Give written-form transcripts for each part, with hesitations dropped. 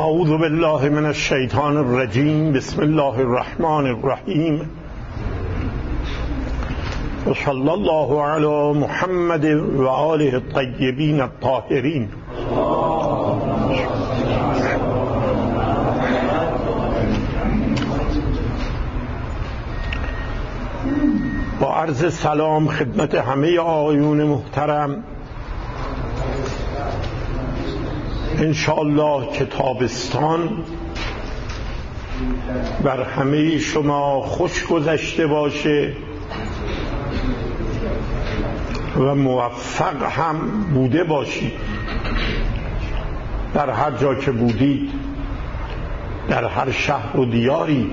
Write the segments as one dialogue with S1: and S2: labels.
S1: اعوذ بالله من الشیطان الرجیم. بسم الله الرحمن الرحیم. و صلی الله علی محمد و آله الطیبین الطاهرین. با عرض سلام خدمت همه آقایون محترم، انشاءالله که تابستان بر همه شما خوش گذشته باشه و موفق هم بوده باشید در هر جا که بودید، در هر شهر و دیاری،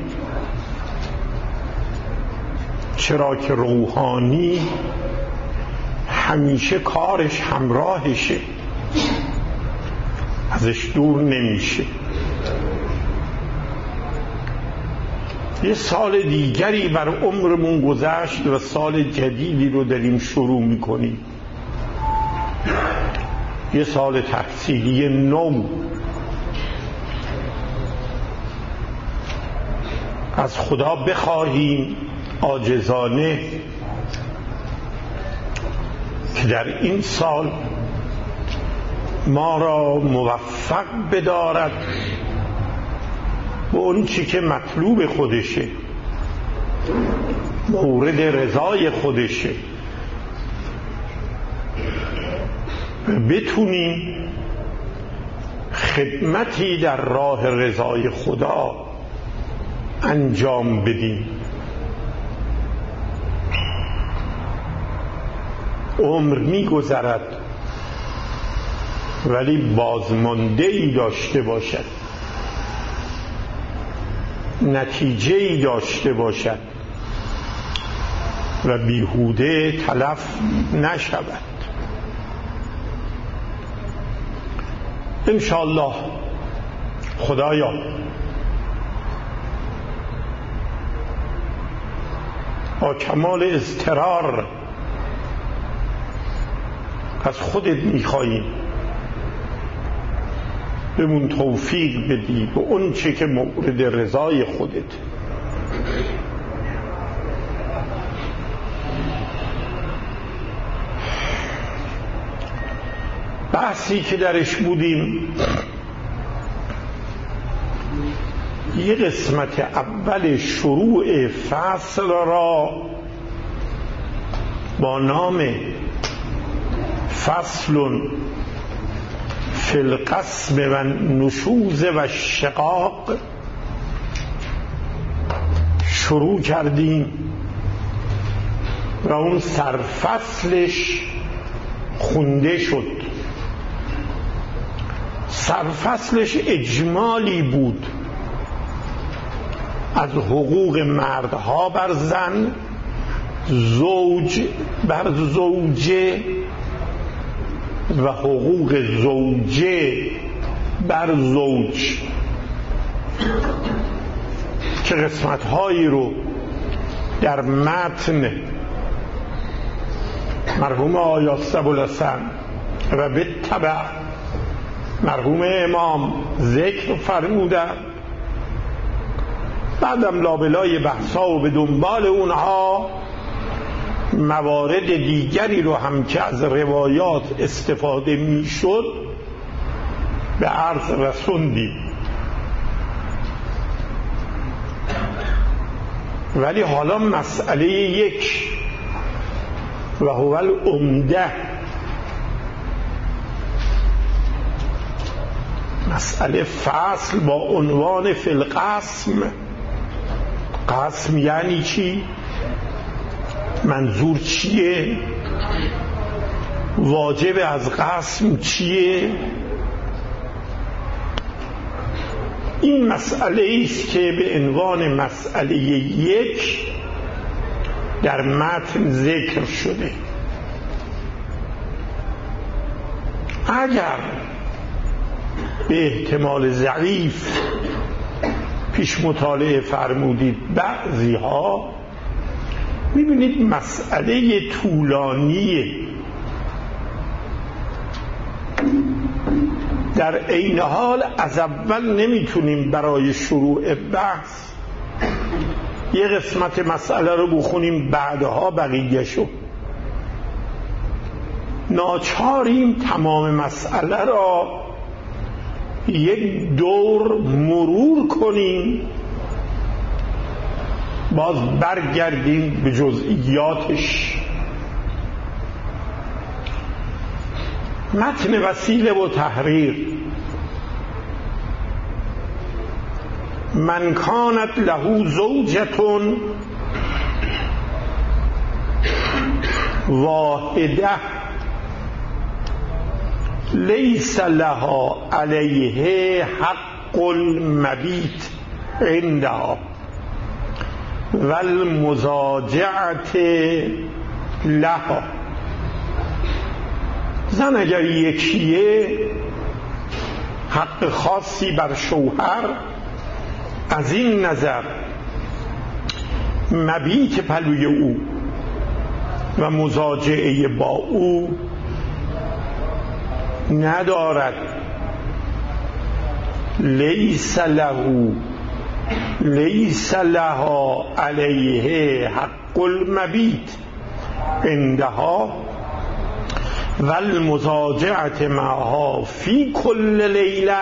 S1: چرا که روحانی همیشه کارش همراهشه، ازش دور نمیشه. یه سال دیگری بر عمرمون گذشت و سال جدیدی رو داریم شروع میکنیم، یه سال تحصیلی نو. از خدا بخواهیم عاجزانه که در این سال ما را موفق بدارد به اون چی که مطلوب خودشه، مورد رضای خودشه، بتونیم خدمتی در راه رضای خدا انجام بدیم. عمر می‌گذرد ولی بازمانده‌ای داشته باشد، نتیجه‌ای داشته باشد و بیهوده تلف نشود. انشاءالله خدایا با کمال اضطرار از خودت میخواییم بهمون توفیق بدی به اون چه که مورد رضای خودت. بحثی که درش بودیم، یه قسمت اول شروع فصل را با نام فصل فی القسم و نشوز و شقاق شروع کردیم و اون سرفصلش خونده شد. سرفصلش اجمالی بود از حقوق مردها بر زن، زوج بر زوجه و حقوق زوجه بر زوج، که قسمت‌هایی رو در متن مرحوم آیات ابوالحسن و به تبع مرحوم امام ذکر فرمودن. بعدم لابلای بحثا و به دنبال اونها موارد دیگری رو هم که از روایات استفاده میشد به عرض رسوندیم. ولی حالا مسئله یک و هو العمده، مسئله فصل با عنوان فی القسم. قسم یعنی چی؟ منظور چیه؟ واجب از قسم چیه؟ این مسئله است که به عنوان مسئله یک در متن ذکر شده. اگر به احتمال ضعیف پیش مطالعه فرمودید بعضی ها، میبینید مسئله طولانیه، در عین حال از اول نمیتونیم برای شروع بحث یه قسمت مسئله رو بخونیم بعدها بقیه‌شو. ناچاریم تمام مسئله را یک دور مرور کنیم، باز برگردیم به جزئیاتش. متن وسیله و تحریر: من کانت له زوجة واحده لیس لها علیه حق المبیت عندها والمضاجعة لها. زن اگر یکیه حق خاصی بر شوهر از این نظر مبیت پلوی او و مضاجعه با او ندارد. لیس لها علیه حق المبیت عندها والمضاجعة معها فی کل لیله،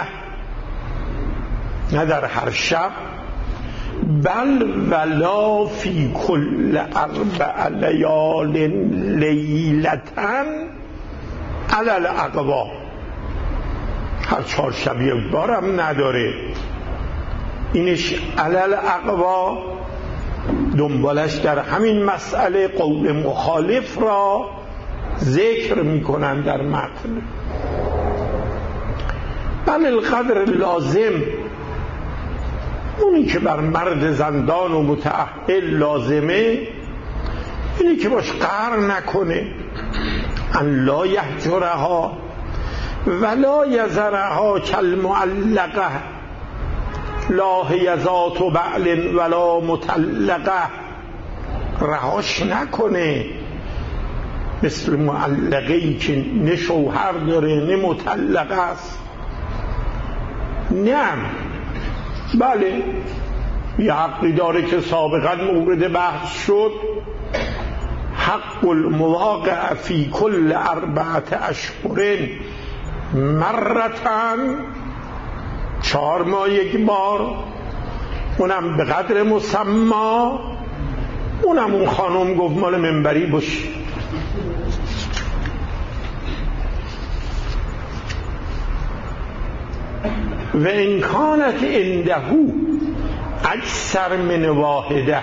S1: نه در هر شب، بل ولا فی کل 4 لیال لیلتن علی الاقوا. هر 4 شب یک بارم نداره. اینش علی الاقوا دنبالش در همین مسئله قول مخالف را ذکر میکنن در متن. بل القدر لازم، اونی که بر مرد زندان و متأهل لازمه اینی که باش قهر نکنه، ان لا یهجرها ولا یذرها کالمعلقه لا هی ذات بعل ولا مطلقه. رهاش نکنه مثل معلقه‌ای که نه شوهر داره نه مطلقه است. نه، بله یه حقی داره که سابقا مورد بحث شد، حق المواقع فی کل 4 اشهر مرتن، 4 ماه یک بار، اونم به قدر مسما. اونم اون خانم گفت مال منبری باشه. و ان کانت عنده اکثر من واحده،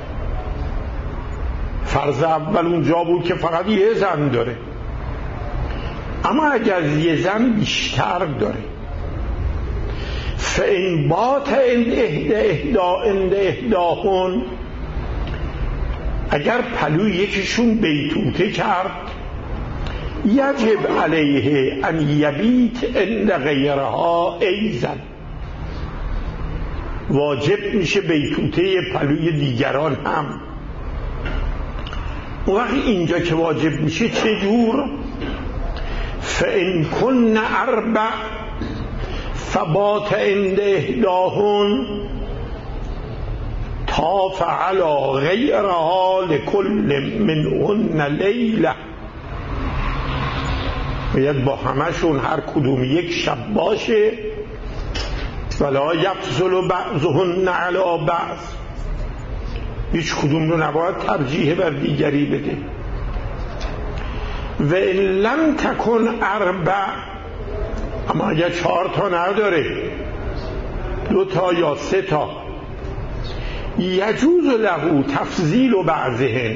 S1: فرض اول اونجا بود که فقط یه زن داره، اما اگر یه زن بیشتر داره، فان بات عند احداهن، اگر پلوی یکیشون بیتوته کرد، یجب علیه ان یبیت عند غیرها ایضا، واجب میشه بیتوته پلوی دیگران هم. اون وقت اینجا که واجب میشه چه جور؟ فان کن 4 فبات عند احداهن طاف علی غیرها لکل منهن لیله، باید با همشون هر کدوم یک شب باشه. ولا یفضل بعضهن علی بعض، هیچ کدوم رو نباید ترجیح بر دیگری بده. و ان لم تکن 4، اما اگر 4 تا نداره، 2 تا یا 3 تا، یجوز له تفضیل بعضهن،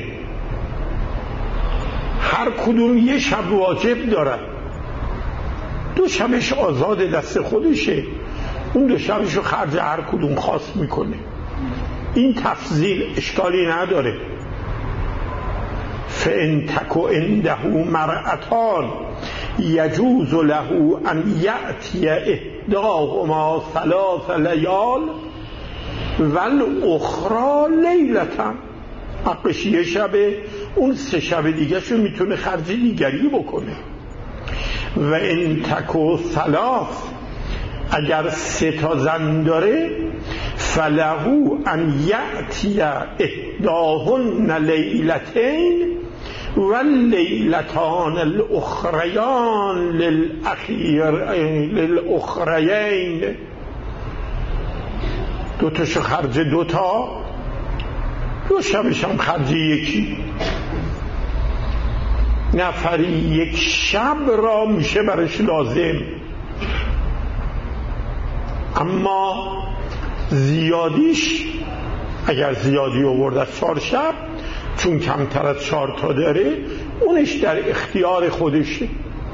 S1: هر کدوم یه شب واجب دارن، 2 شبش آزاد دست خودشه، اون 2 شبش رو خرج هر کدوم خاص میکنه. این تفضیل اشکالی نداره. فان تک عنده مرأتان یجوز له ان یأتی احداهما 3 لیال والاخری لیلة، حقش یه شبه، اون 3 شب دیگه شو میتونه خرج دیگری بکنه. و این تکو ثلاث، اگر 3 تا زن داره، فلهو ان یأتی احداهن لیلتین و لیلتان الاخریان للاخریین. 2 تاشو خرج 2 تا، 2 شبش هم خرج یکی. نفری 1 شب را میشه برش لازم. اما زیادیش اگر زیادی آورد از 4 شب، چون کمتر از 4 تا داره، اونش در اختیار خودشه.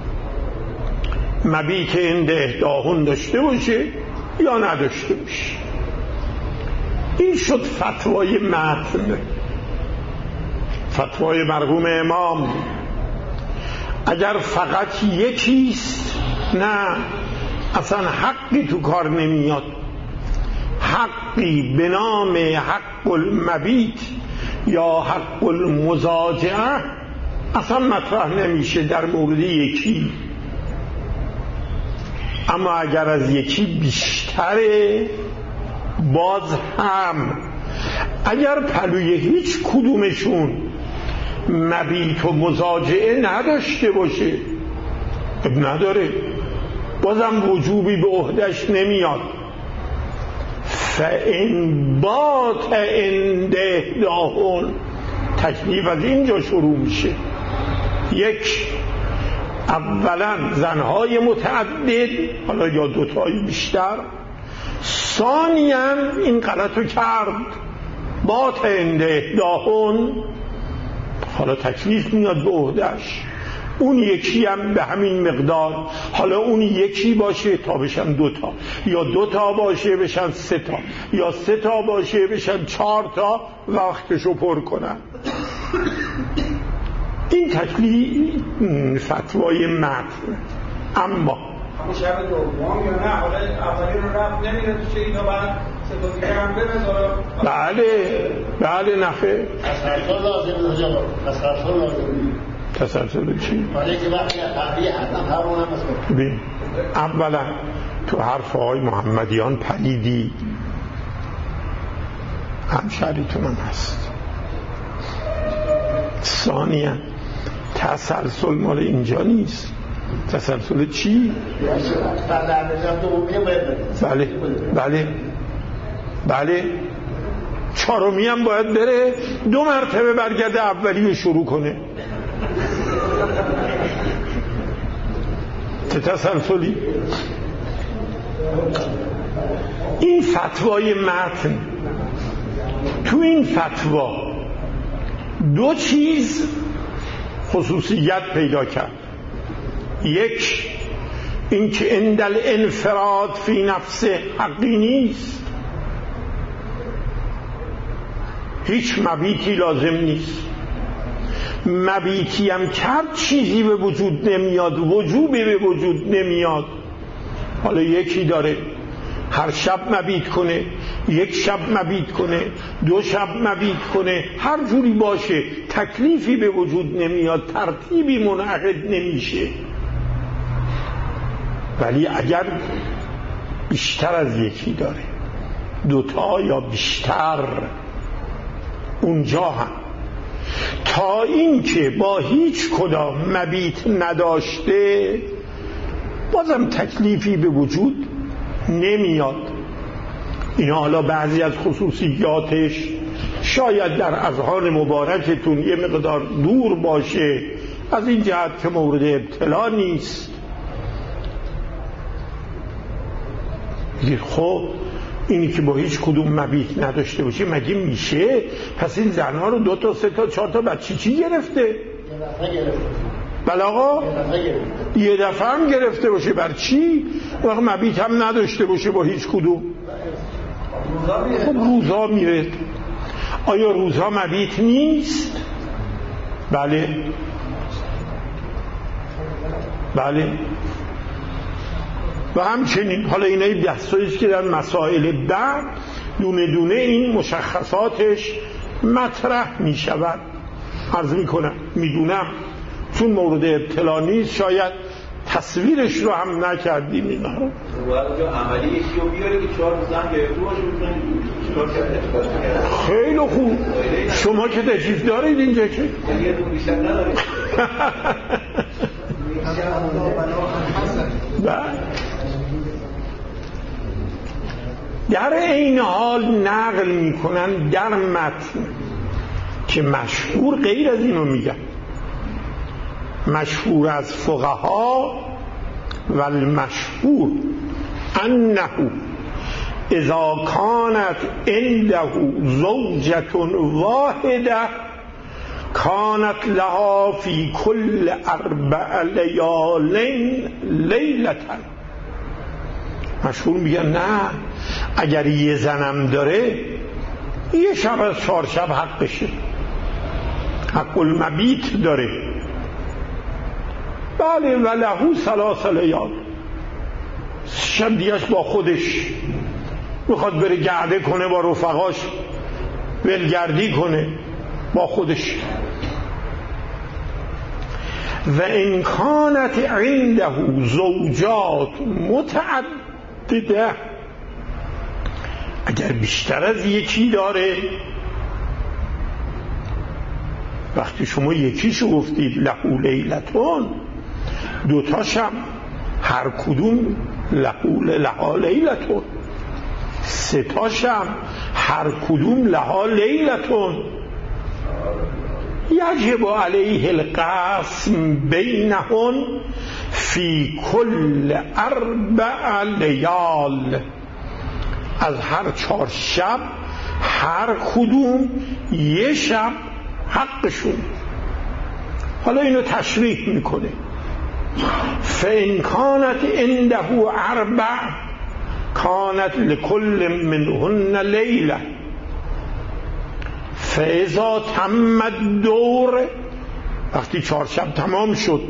S1: مبیت عند احداهن داشته باشه یا نداشته باشه. این شد فتوای متن، فتوای مرحوم امام. اگر فقط یکیست، نه، اصلا حقی تو کار نمیاد. حقی به نام حق المبیت یا حق المضاجعه اصلا مطرح نمیشه در مورد یکی. اما اگر از یکی بیشتره، باز هم اگر پلوی هیچ کدومشون مبیت و مضاجعه نداشته باشه، نداره، بازم وجوبی به عهدش نمیاد. فإن بات عند احداهن، تکلیف از اینجا شروع میشه. 1، اولا زنهای متعدد، حالا یا 2 تایی بیشتر. ثانیاً این غلطو کرد، بات عند احداهن، حالا تکلیف میاد به عهدش. اون یکی هم به همین مقدار، حالا اون یکی باشه تا بشن 2 تا، یا 2 تا باشه بشن 3 تا، یا 3 تا باشه بشن 4 تا، وقتشو پر کنن. این تکلیف فتوای متن. اما
S2: شب دوم یا نه، حالا اولی رو رفت نمیره تو چه اینا، بعد 3 تا دیگه هم بره.
S1: بله نخه
S3: تسلسل لازم نجا، تسلسل لازم.
S1: تسلسل چی؟
S3: ولی که وقتی قبلی حتما فرمونم بسکن.
S1: ببین، اولا تو حرف های محمدیان پلیدی، همشهریتون هم هست. ثانیا تسلسل مال اینجا نیست. تسلسل چی؟ بله 4می هم باید بره 2 مرتبه برگرده اولی رو شروع کنه. تسلسلی. این فتوای متن، تو این فتوا 2 چیز خصوصیت پیدا کرد. 1، این که عند الانفراد فی نفسه حقی نیست، هیچ مبیتی لازم نیست. مبیتی هم کرد چیزی به وجود نمیاد، وجوبی به وجود نمیاد. حالا یکی داره هر شب مبیت کنه، 1 شب مبیت کنه، 2 شب مبیت کنه، هر جوری باشه، تکلیفی به وجود نمیاد، ترتیبی منعقد نمیشه. ولی اگر بیشتر از یکی داره، 2 تا یا بیشتر، اونجا هم تا این که با هیچ کدام مبیت نداشته، بازم تکلیفی به وجود نمیاد. اینا حالا بعضی از خصوصیاتش شاید در اذهان مبارکتون یه مقدار دور باشه، از این جهت که مورد ابتلا نیست. خب اینی که با هیچ کدوم مبیت نداشته باشه مگه میشه؟ پس این زنها رو 2 تا 3 تا 4 تا بچه چی گرفته؟ بله آقا، یه دفعه هم گرفته باشه، بر چی؟ وقت مبیت هم نداشته باشه با هیچ کدوم. خب روزا میره. آیا روزها مبیت نیست؟ بله و همچنین حالا اینایی دستاییست که در مسائل بعد دونه دونه این مشخصاتش مطرح می شود. عرض می کنم، می دونم چون مورد ابتلا نیست شاید تصویرش رو هم نکردیم. اینا رو
S4: باید عملی یکی رو بیاره که 4 زن گرفته باشه
S1: خیلی خوب. شما که تشریف دارید اینجا که
S4: یه دو بیشتر ندارید.
S1: در این حال نقل میکنن در متن که مشهور غیر از اینو میگن، مشهور از فقها و المشهور انه اذا كانت عنده زوجة واحده كانت لها في كل 4 ليال ليلة. مشهور میگن نه، اگر یه زنم داره یه شب از 4 شب حقشه، حق المبیت داره. بله وله 3 لیال، شب دیگهش با خودش میخواد بره گرده کنه، با رفقاش ولگردی کنه با خودش. و ان کانت عنده زوجات متعدده، اگر بیشتر از یکی داره، وقتی شما یکیشو گفتید له لیلتون، 2 تاشم هر کدوم لها لیلتون، 3 تاشم هر کدوم لها لیلتون، یجب علیه القسم بینهن فی کل 4 لیال. از هر 4 شب هر کدوم یه شب حقشون. حالا اینو تشریح میکنه. فإن كانت عنده 4 كانت لكل منهن ليلة فإذا تم الدور، وقتی 4 شب تمام شد،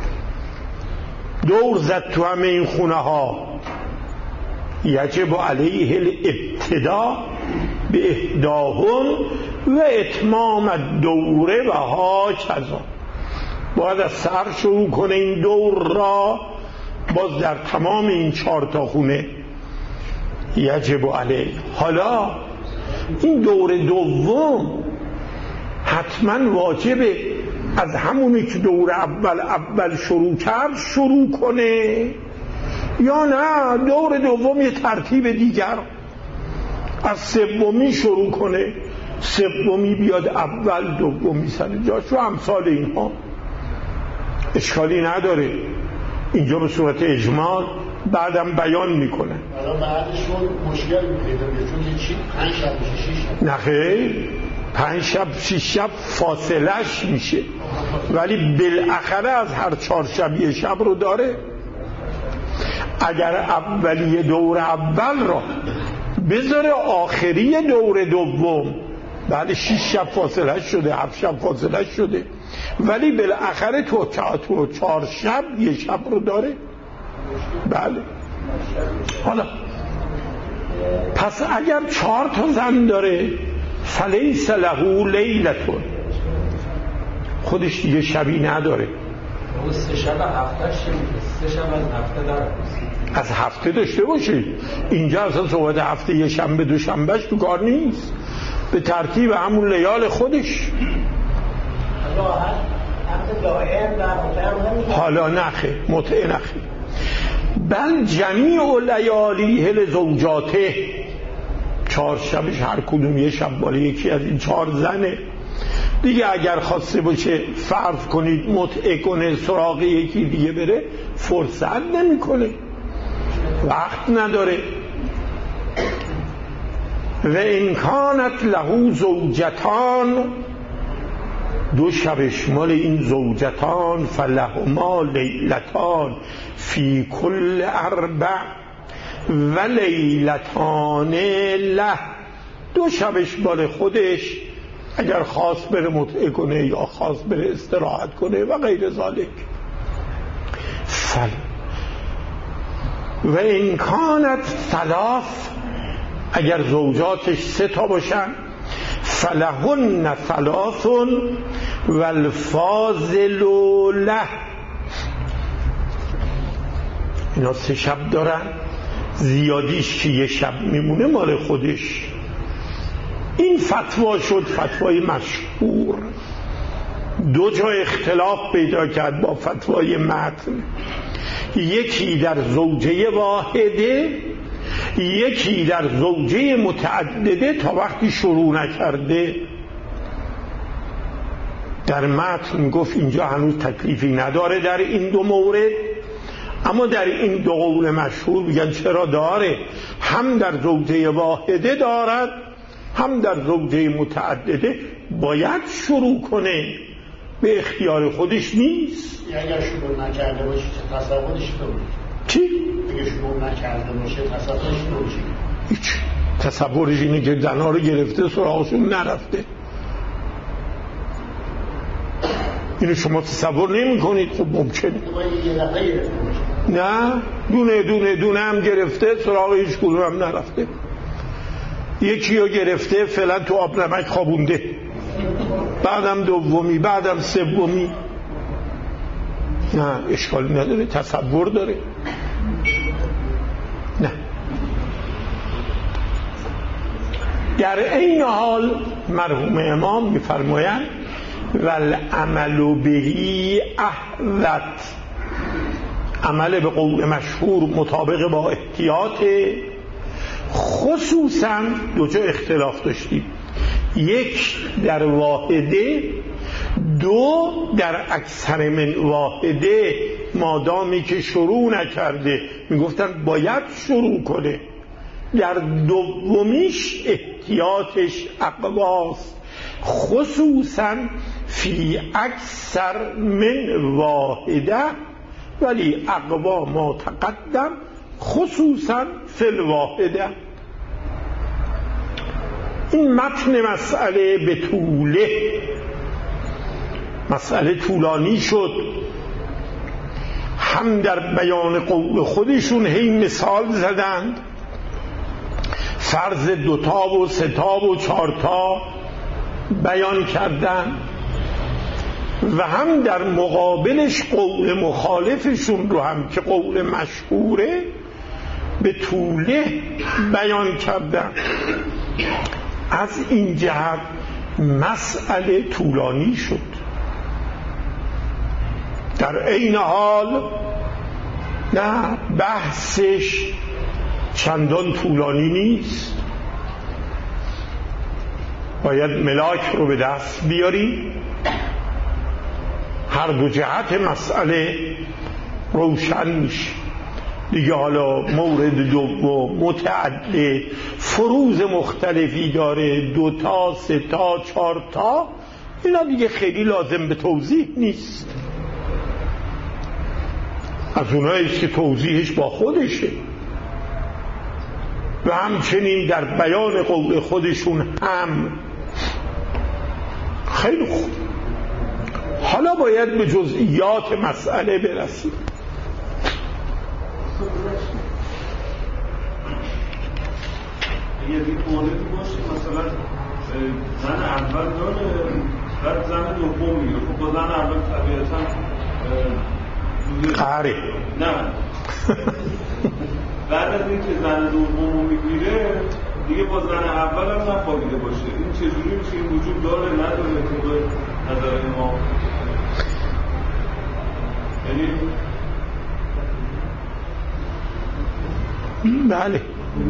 S1: دور زد تو همه این خونه ها، یجب علیه الابتداء به احداهن و اتمام الدوره و هاکذا. باید از سر شروع کنه این دور را، باز در تمام این 4 تا خونه یجب علیه. حالا این دور دوم حتما واجبه از همونی که دور اول شروع کرد شروع کنه، یا نه دور دوم یه ترتیب دیگر از 3می شروع کنه، 3می بیاد اول، 2می سر جاش و امثال اینها. اشکالی نداره، اینجا به صورت اجمال بعدم بیان میکنه.
S3: الان بعدشون مشکل پیدا میشه چون چی 5 شب میشه 6 شب.
S1: نه خیر، 5 شب 6 شب فاصلش میشه، ولی بالاخره از هر 4 شب یه شب رو داره. اگر اولی دور اول را بذاره آخری دور دوم، بعد 6 شب فاصله شده، 7 شب فاصله شده، ولی بالاخره تو 4 شب یه شب رو داره. بله. حالا پس اگر 4 تا زن داره فلیس له لیلتون، خودش دیگه شبی نداره.
S2: 3 شب هفتهش 3 شب از هفته داره،
S1: از هفته داشته باشه. اینجا اصلا صحبت هفته یه شنبه دو شنبهش تو کار نیست، به ترتیب همون لیال خودش. حالا نخه متعه نخه، بل جمیع لیالیه لزوجاته، 4 شبش هر کدوم یه شب بالا یکی از این 4 زنه دیگه. اگر خواسته باشه فرض کنید متعه کنه، سراغ یکی دیگه بره، فرصت نمی کنه، وقت نداره. و ان کانت له زوجتان، 2 شبش مال این زوجتان، فلهما لیلتان فی کل 4 و لیلتان له، 2 شبش مال خودش اگر خواست بره متعه کنه یا خواست بره استراحت کنه و غیر ذالک. و ان کانت 3، اگر زوجاتش 3 تا باشن، فلهن 3 و الفاضل له، اینا 3 شب دارن، زیادیش که 1 شب میمونه مال خودش. این فتوا شد فتوای مشهور. 2 جا اختلاف پیدا کرد با فتوای متن، یکی در زوجه واحده، یکی در زوجه متعدده تا وقتی شروع نکرده. در متن گفت اینجا هنوز تکلیفی نداره در این 2 مورد، اما در این 2 قول مشهور میگن چرا داره، هم در زوجه واحده دارد هم در زوجه متعدده باید شروع کنه، به اختیار خودش نیست.
S3: اگر شروع نکرده باشه تصورش تو
S1: چی؟
S3: اگر شروع نکرده باشه تصورش تو چی؟
S1: هیچ. تصورش اینه که زنها رو گرفته سراغشون نرفته. اینو شما تصور نمی کنید. خب ممکنه نه، دونه هم گرفته سراغ هیچ کدوم هم نرفته. یکی رو گرفته فعلا تو آب نمک خوابونده، بعدم دومی، بعدم سومی. نه اشکالی نداره، تصور داره. نه در این حال مرحوم امام میفرمایند والعمل بهی احوط، عمل به قول مشهور مطابق با احتیاط. خصوصا 2 جا اختلاف داشتیم، 1 در واحده، 2 در اکثر من واحده. مادامی که شروع نکرده میگفتن باید شروع کنه. در دومیش احتیاطش اقواست، خصوصا فی اکثر من واحده، ولی اقوا ما تقدم خصوصا فی الواحده. این متن مسئله به طوله، مسئله طولانی شد. هم در بیان قول خودشون هی مثال زدند، فرض 2 تا و 3 تا و 4 تا بیان کردن، و هم در مقابلش قول مخالفشون رو هم که قول مشهوره به طوله بیان کردن. از این جهت مسئله طولانی شد. در این حال نه بحثش چندان طولانی نیست، باید ملاک رو به دست بیاری، هر 2 جهت مسئله روشن میشه دیگه. حالا مورد دوم متعدد، فروض مختلفی داره، 2 تا 3 تا 4 تا، اینا دیگه خیلی لازم به توضیح نیست. از اوناییست که توضیحش با خودشه. و همچنین در بیان قول خودشون هم. خیلی خوب، حالا باید به جزئیات مسئله برسیم.
S5: یه موردی باشه مثلا زن اول داره بعد زن دوم میگه، خب با زن اول طبیعتا
S1: قهره
S5: نه بعد از این که زن دوم میگیره دیگه با زن اول هم نخوابیده باشه. این چجوری میشه؟ این وجود داره نداره که نظر ما؟ یعنی
S1: بله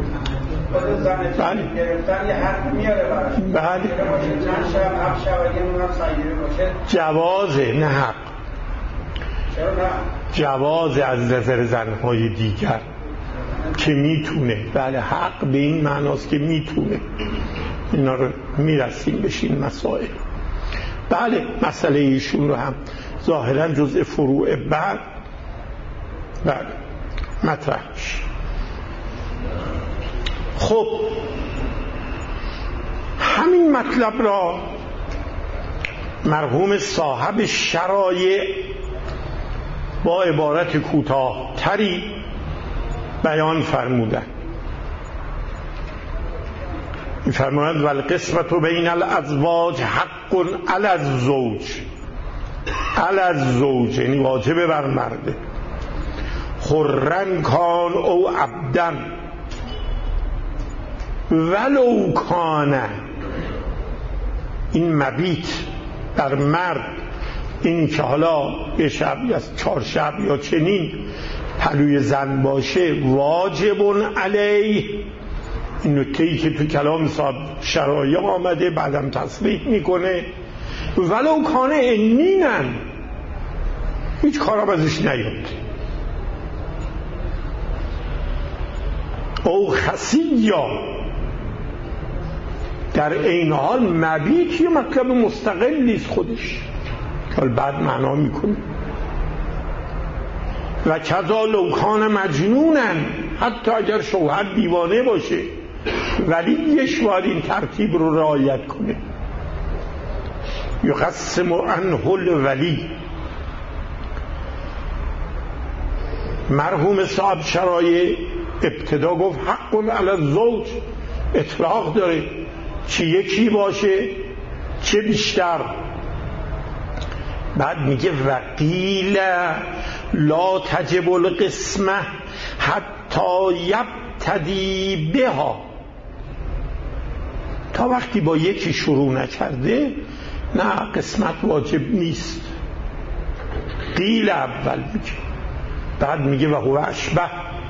S2: بله گرفتن یه حق میاره براش.
S1: بله
S2: چند شب 7 شب اگه اونم سایره باشه
S1: جوازه، نه حق.
S2: چرا نه؟
S1: جواز از نظر زنهای دیگر که میتونه. بله حق به این معناست که میتونه. اینا رو میرسیم بشین مسائل. بله مسئله ایشون رو هم ظاهرا جزء فروع بعد بله مطرح میشه. خب همین مطلب را مرحوم صاحب شرایع با عبارت کوتاه تری بیان فرمودند. می‌فرمایند والقسمة بین الازواج حق علی الزوج، علی الزوج یعنی واجب بر مرده، حرن کان او عبدن ولو کان. این مبیت در مرد، این که حالا یه شب یا 4 شب یا چنین پلوی زن باشه، واجب علیه. این نکته‌ای که تو کلام صاحب شرایع آمده بعدم تصریح میکنه، ولو کان انینن، هیچ کارم ازش نیاد. او خسیّا، در این حال مبیت یه مطلب مستقل نیست خودش، حال بعد معنا میکنه. و کذا لو کان مجنونن، حتی اگر شوهر دیوانه باشه ولیش باید این ترتیب رو رعایت کنه. یقسم عنه الولی. مرحوم صاحب شرایع ابتدا گفت حق علی الزوج، اطلاق داره، چه یکی باشه چه بیشتر. بعد میگه وقیل لا تجب القسمه حتی یبتدی بها، تا وقتی با یکی شروع نکرده نه قسمت واجب نیست. قیل اول میگه، بعد میگه و هو اشبه،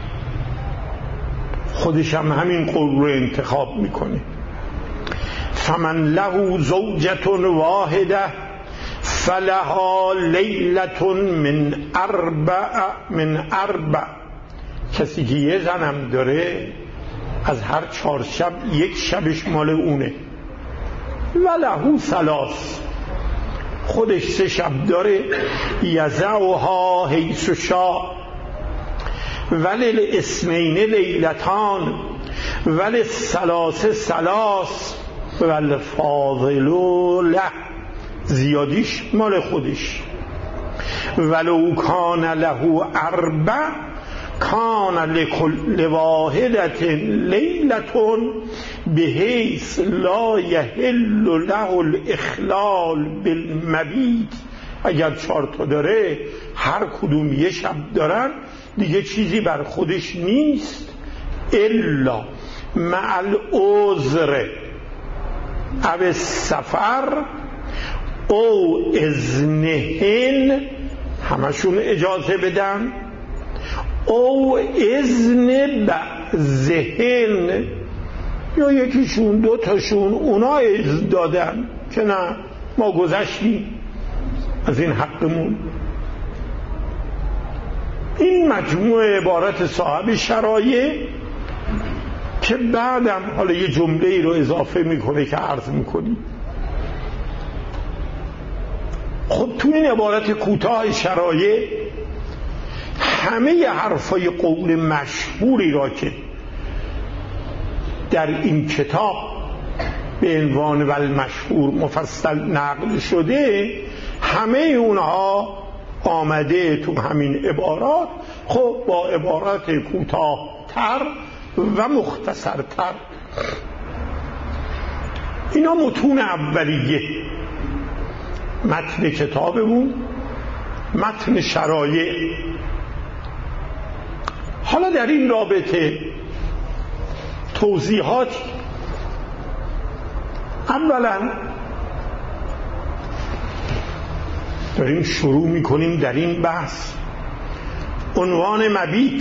S1: خودش هم همین قول رو انتخاب میکنه. فمن له زوجة واحده فلها لیلة من اربع. کسی که یه زنم داره از هر 4 شب 1 شبش مال اونه. وله 3، خودش 3 شب داره. یزعها حیث شاء، وللاثنین لیلتان وللثلاث ثلاث والفاضل له، زیادیش مال خودش. ولو کان له 4 کان لكل واحدة لیلة بحیث لا یحل له الاخلال بالمبیت. اگر 4 تا داره هر کدوم 1 شب دارن دیگه چیزی بر خودش نیست، الا مع العذر او السفر او اذنهن، همشون اجازه بدن، او اذن بعضهن، یا یکیشون 2 تاشون اونا اذن دادن که نه ما گذشتیم از این حقمون. این مجموعه عبارت صاحب شرایع که بعدم حالا یه جمله رو اضافه میکنه که عرض میکنی. خب تو این عبارت کوتاه شرایع همه حرفای قول مشهوری را که در این کتاب به عنوان والمشهور مفصل نقل شده، همه اونها آمده تو همین عبارات، خب با عبارات کوتاه‌تر و مختصرتر. اینا متون اولیه متن کتابمون، متن شرایع. حالا در این رابطه توضیحات. اولا داریم شروع میکنیم در این بحث عنوان مبیت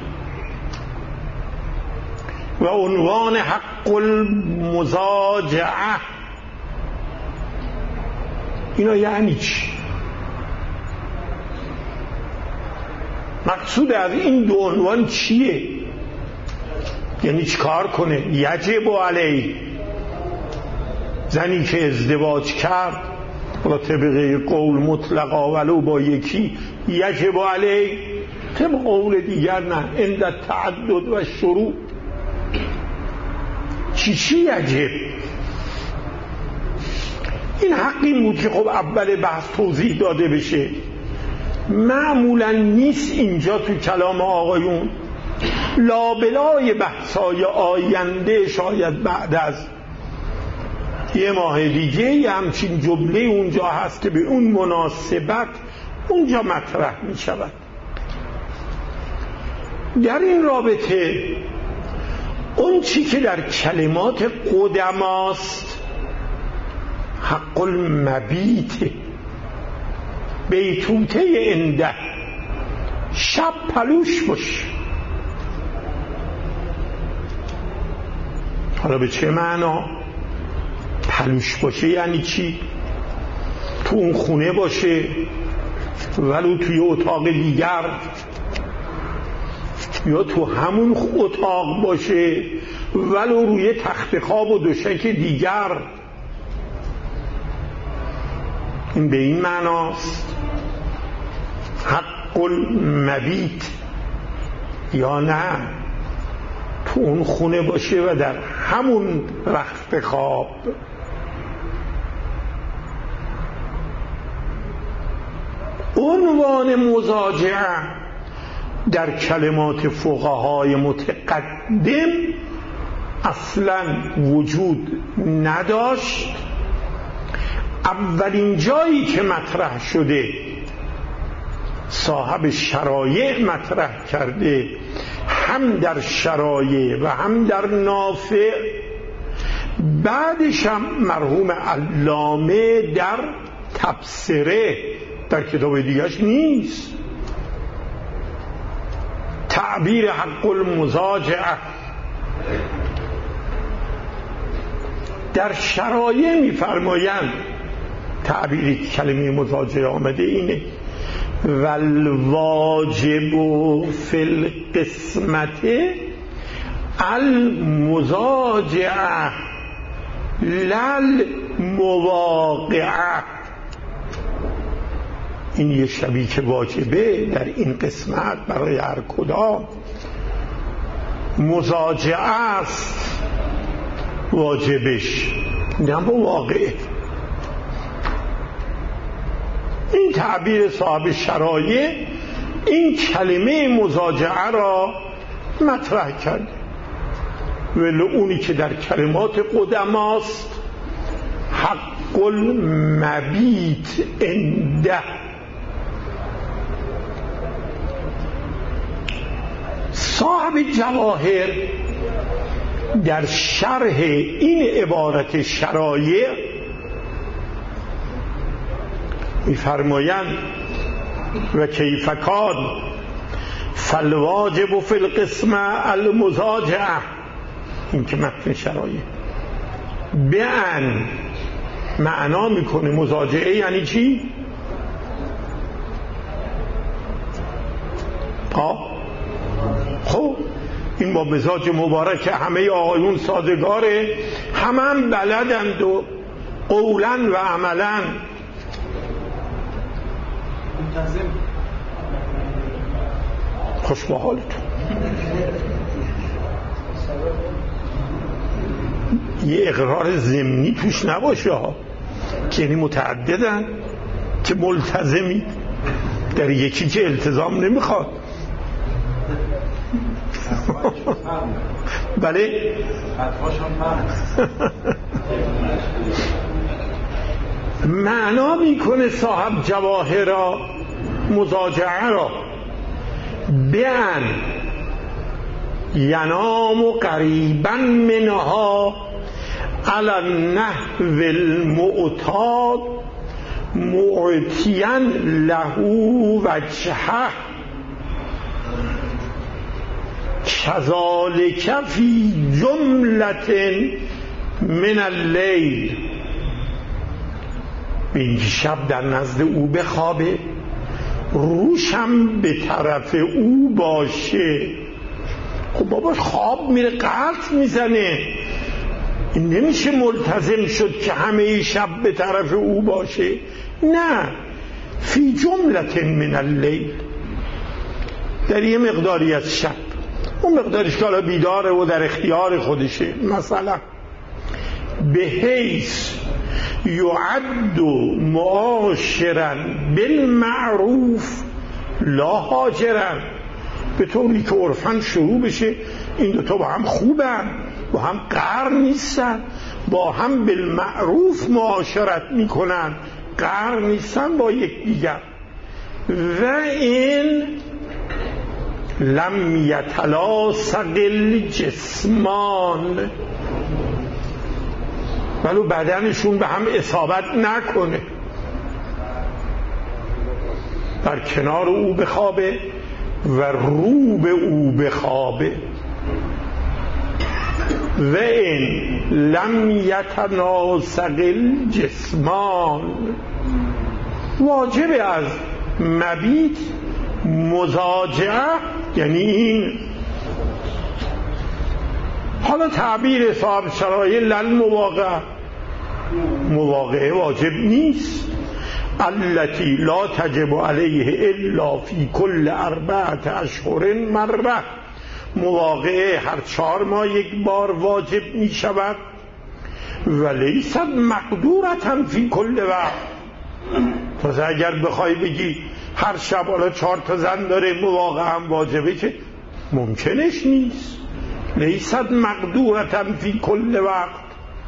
S1: و عنوان حق المضاجعه. اینا یعنی چی؟ مقصود از این 2 عنوان چیه؟ یعنی چی کار کنه؟ یجب علیه، زنی که ازدواج کرد حالا طبقه قول مطلقا ولو با یکی، یجب علیه، طبق قول دیگر نه، عند التعدد و شروع. چی یجب؟ این حقی بود که خب اول بحث توضیح داده بشه. معمولا نیست اینجا تو کلام آقایون، لابلای بحثای آینده شاید بعد از 1 ماه دیگه یه همچین جمله اونجا هست که به اون مناسبت اونجا مطرح می شود. در این رابطه اون چی که در کلمات قدماست حق المبیت، بیتوته انده، شب پلوش باش. حالا به چه معنا پلوش باشه؟ یعنی چی؟ تو اون خونه باشه ولو توی اتاق دیگر، یا تو همون اتاق باشه ولو روی تخت خواب و دوشک دیگر. این به این معناست حق المبیت، یا نه تو اون خونه باشه و در همون رخت خواب. عنوان مضاجعه در کلمات فقهای متقدم اصلا وجود نداشت. اولین جایی که مطرح شده صاحب شرایع مطرح کرده، هم در شرایع و هم در نافع. بعدش هم مرحوم علامه در تبصره، در کتاب دیگرش نیست. تعبیر حق المضاجعه در شرایع می‌فرمایند، تعبیری کلمه مضاجعه آمده اینه: والواجب فی القسمت المضاجعه للمواقعه. این یه شبیه که واجبه در این قسمت برای هر کدام مضاجعه است واجبش، نه واقعه. این تعبیر صاحب شرایع این کلمه مضاجعه را مطرح کرده، ولی اونی که در کلمات قدماست حق المبیت انده. صاحب جواهر در شرح این عبارت شرایع می‌فرمایند و کیف کان فالواجب فی القسمه المضاجعه. این که متن شرایع بیان معنا میکنه مضاجعه یعنی چی؟ خب این با مزاج مبارک همه آقایون سازگاره، هم بلدند و قولا و عملا. خوش با حالتون. یه اقرار ضمنی توش نباشه ها، که یعنی متعددن که ملتزمی، در یکی که التزام نمیخواد. بله معنا میکنه صاحب جواهر را مضاجعه را بیان ینام قریبا منها علی النحو المعتاد معتیا له وجهه کذالک فی جملة من اللیل. این شب در نزد او بخوابه، روشم به طرف او باشه. خب باباش خواب میره قطع میزنه، این نمیشه ملتزم شد که همه شب به طرف او باشه. نه، فی جملة من اللیل، در یه مقداری از شب. اون مقدارش که حالا بیداره و در اختیار خودشه، مثلا به حیث یعد معاشرا بالمعروف لا هاجرا، به طوری که عرفاً شروع بشه این دوتا با هم خوبن، با هم قهر نیستن، با هم بالمعروف معاشرت میکنن، قهر نیستن با یک دیگر. و این لم یتلاصق الجسمان، ولو بدنشون به هم اصابت نکنه. در کنار او بخوابه و رو به او بخوابه. و این لم یتناسق الجسمان، واجب از مبیت مزاجعه، یعنی این. حالا تعبیر صاحب شرایع للمواقعه، مواقعه واجب نیست. التي لا تجب علیه الا فی کل 4 اشهر مره، مواقعه هر 4 ماه یک بار واجب می شود. و لیست مقدورة فی کل وقت، پس اگر بخوای بگی هر شب حالا 4 تا زن داره مواقعه هم واجبه، که ممکنش نیست. لیست مقدورة فی کل وقت.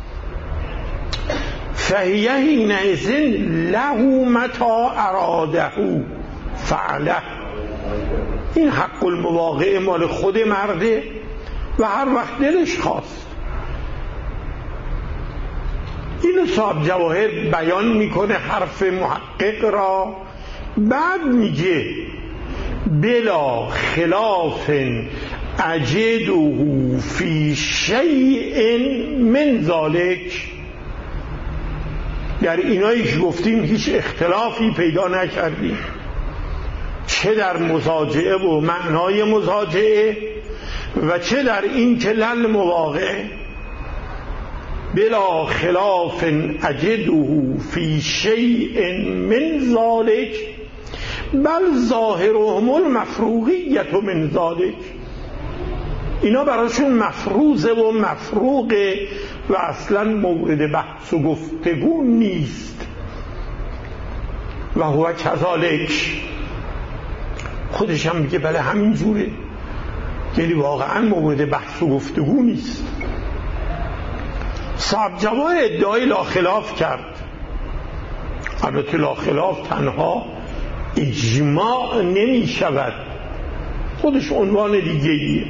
S1: فهیه حینئذ له متی اراده فعله، این حق المواقع مال خود مرده و هر وقت دلش خواست. اینو صاحب جواهر بیان میکنه حرف محقق را. بعد میگه بلا خلاف اجده فی شیء من ذالک، در اینایی که گفتیم هیچ اختلافی پیدا نکردیم، چه در مزاجعه و معنای مزاجعه و چه در این که لل مواقع. بلا خلاف اجده فی شیء من ذالک بل ظاهرهم المفروغیت من ذالک، اینا براشون مفروضه و مفروغه و اصلا مورد بحث و گفتگو نیست. و هو کذالک، خودش هم میگه بله همین جوره، یعنی واقعا مورد بحث و گفتگو نیست. صاحب جواهر ادعای لا خلاف کرد. البته لا خلاف تنها اجماع نمی شود، خودش عنوان دیگه ایه.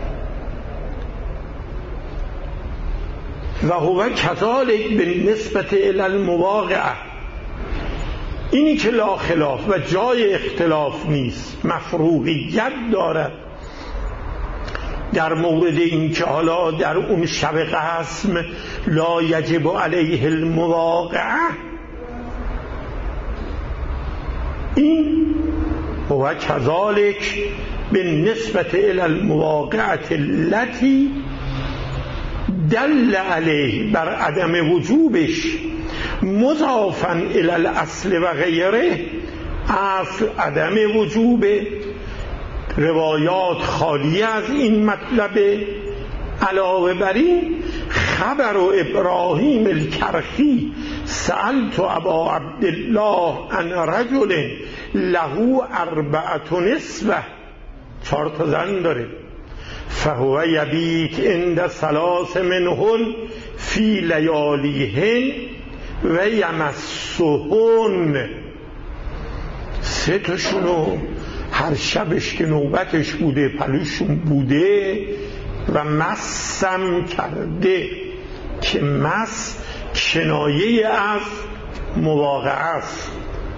S1: و هو کذالک به نسبت الی المواقعه، اینی که لا خلاف و جای اختلاف نیست مفروغیت دارد در مورد این که حالا در اون شب قسم لا یجب علیه المواقعه، این هو کذالک به نسبت الی المواقعه التي دل علیه، بر عدم وجوبش، مضافا الی الاصل و غیره، اصل عدم وجوب، روایات خالی از این مطلب. علاوه بر این خبر ابراهیم الکرخی سألت ابا عبدالله عن رجل له 4 نسوه، 4 تا زن داره، فهو یبیت عند 3 منهن فی لیالیهن و یمسهن، 3 تاشونو هر شبش که نوبتش بوده پلوشون بوده و مسم کرده، که مس کنایه از مواقعه است.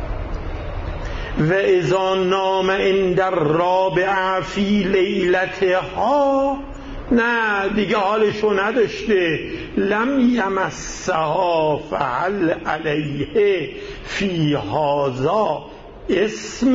S1: و اذا نام عند الرابعه فی لیلتها، نه دیگه حالشو نداشته، لم یمسها فهل علیه فی هذا اسم،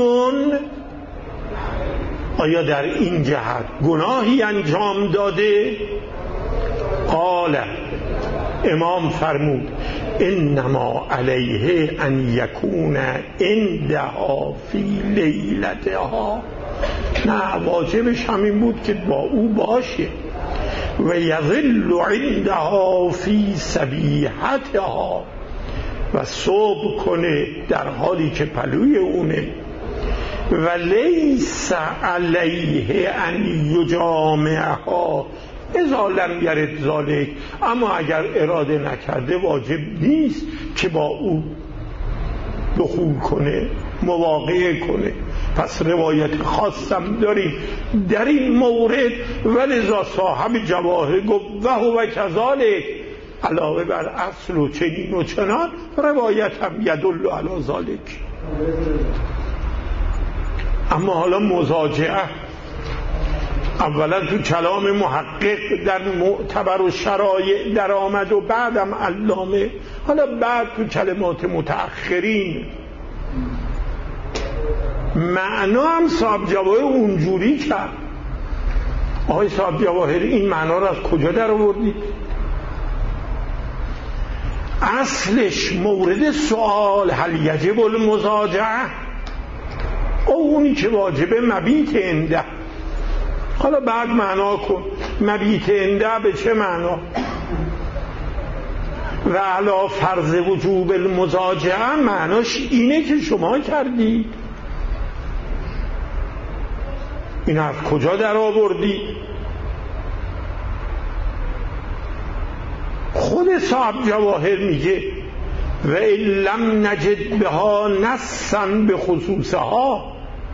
S1: آیا در این جهت گناهی انجام داده؟ قال، امام فرمود انما علیه ان یکون عندها فی لیلتها، نه واجبش همین بود که با او باشه. و یظل عندها فی صبیحتها، و صبح کنه در حالی که پلوی اونه. و لیس علیه ان یجامعها اذا لم یرد ذالک، اما اگر اراده نکرده واجب نیست که با او دخول کنه، مواقعه کنه. پس روایت خاصم داریم در این مورد. ولذا صاحب جواهر گفت و هو کذالک، علاوه بر اصل و چنین و چنان روایت هم یدل علی ذالک. اما حالا مزاجعه اولا تو کلام محقق در معتبر و شرایع در آمد و بعدم علامه، حالا بعد تو کلمات متأخرین معنا هم صاحب جواهر اونجوری کرد. آقای صاحب جواهر این معنا رو از کجا در آوردید؟ اصلش مورد سوال هل یجب المزاجعه، اونی که واجبه مبیت عنده. حالا بعد معنا کن مبیت عنده به چه معنا؟ و علا فرض وجوب المزاجعه معناش اینه که شما کردید. این از کجا در آوردی؟ خود صاحب جواهر میگه و ان لم نجد بها نصا به خصوصها،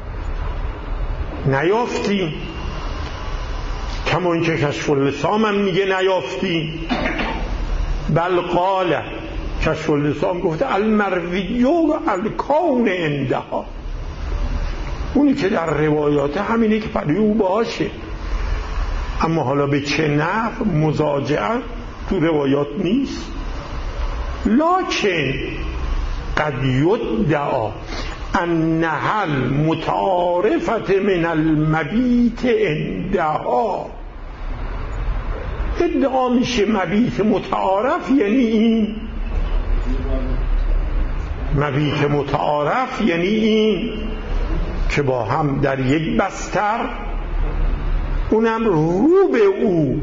S1: نیافتیم. کما اینکه کشف اللسان هم میگه نیافتیم. بل قال، کشف اللسان گفته المروی الکون عندها، اونی که در روایات همینه که پدوی او باشه. اما حالا به چه نحو مزاجعه تو روایات نیست. لکن قد یدعا انها المتعارفه من المبیت عندها، ادعا میشه مبیت متعارف یعنی این، مبیت متعارف یعنی این که با هم در یک بستر، اونم رو به او،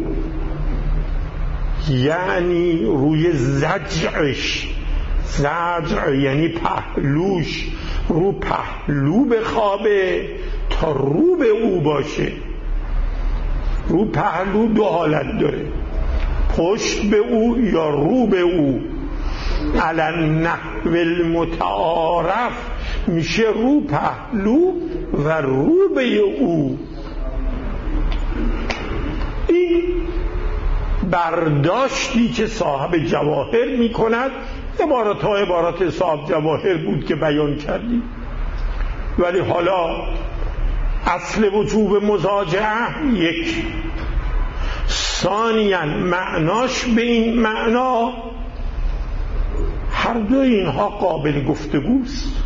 S1: یعنی روی زجعش، زجع یعنی پهلوش، رو پهلو بخوابه تا رو به او باشه. رو پهلو دو حالت داره، پشت به او یا رو به او. علی النحو المتعارف میشه رو پهلو و رو به او. این برداشتی که صاحب جواهر میکند، عبارت ها عبارت صاحب جواهر بود که بیان کردیم. ولی حالا اصل وجوب مزاجعه یک، ثانیاً معناش به این معنا، هر دو اینها قابل گفتگوست.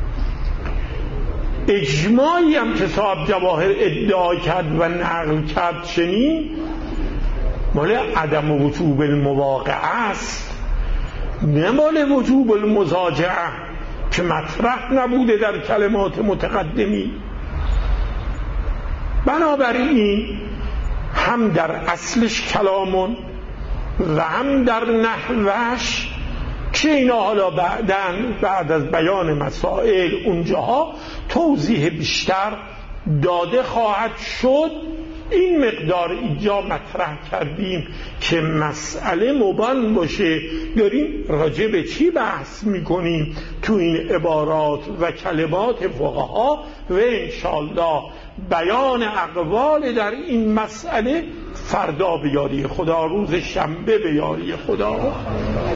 S1: اجماعی هم که صاحب جواهر ادعا کرد و نقل کرد چنین مال عدم وجوب المواقعه است، نه مال وجوب المزاجعه که مطرح نبوده در کلمات متقدمی. بنابراین هم در اصلش کلامون و هم در نحوش که اینا حالا بعد از بیان مسائل اونجاها توضیح بیشتر داده خواهد شد. این مقدار اینجا مطرح کردیم که مسئله مبان باشه داریم راجع به چی بحث میکنیم تو این عبارات و کلمات فقها، و انشاءالله بیان اقوال در این مسئله فردا به یاری خدا، روز شنبه به یاری خدا.